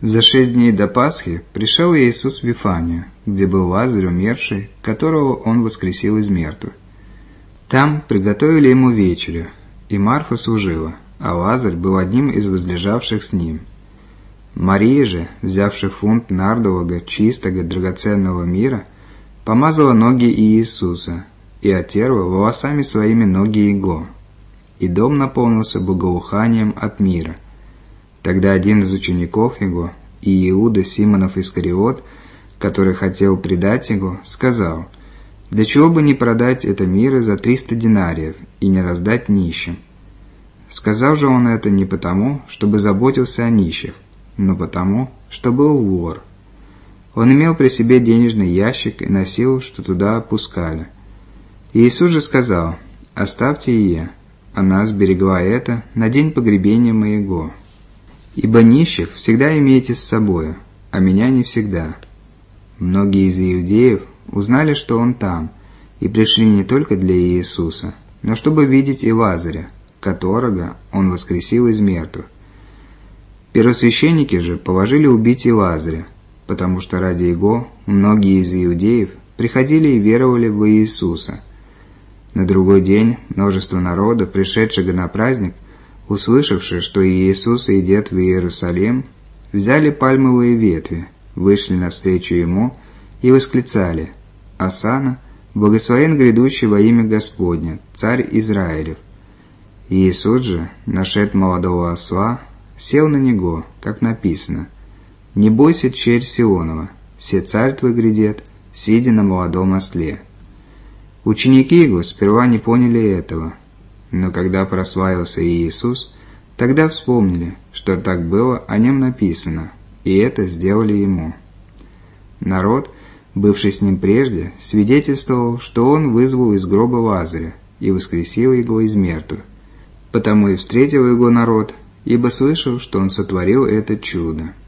За 6 дней до Пасхи пришел Иисус в Вифанию, где был Лазарь умерший, которого Он воскресил из мертвых. Там приготовили Ему вечерю, и Марфа служила, а Лазарь был одним из возлежавших с Ним. Мария же, взявши фунт нардового чистого драгоценного мира, помазала ноги Иисуса и оттерла волосами своими ноги Его, и дом наполнился благоуханием от мира. Тогда один из учеников Его, Иуда Симонов Искариот, который хотел предать Его, сказал: «Для чего бы не продать это мира за 300 динариев и не раздать нищим?» Сказал же он это не потому, чтобы заботился о нищих, но потому, что был вор. Он имел при себе денежный ящик и носил, что туда опускали. Иисус же сказал: «Оставьте ее, она сберегла это на день погребения моего. Ибо нищих всегда имеете с собою, а меня не всегда». Многие из иудеев узнали, что он там, и пришли не только для Иисуса, но чтобы видеть и Лазаря, которого он воскресил из мертвых. Первосвященники же положили убить и Лазаря, потому что ради его многие из иудеев приходили и веровали в Иисуса. На другой день множество народа, пришедшего на праздник, услышавши, что Иисус идет в Иерусалим, взяли пальмовые ветви, вышли навстречу Ему и восклицали: «Осанна, благословен грядущий во имя Господня, Царь Израилев». Иисус же, нашед молодого осла, сел на него, как написано: «Не бойся, черь Сионова, все царь твой грядет, сидя на молодом осле». Ученики Его сперва не поняли этого, но когда прославился Иисус, тогда вспомнили, что так было о Нем написано, и это сделали Ему. Народ, бывший с Ним прежде, свидетельствовал, что Он вызвал из гроба Лазаря и воскресил его из мертвых. Потому и встретил его народ, ибо слышал, что Он сотворил это чудо.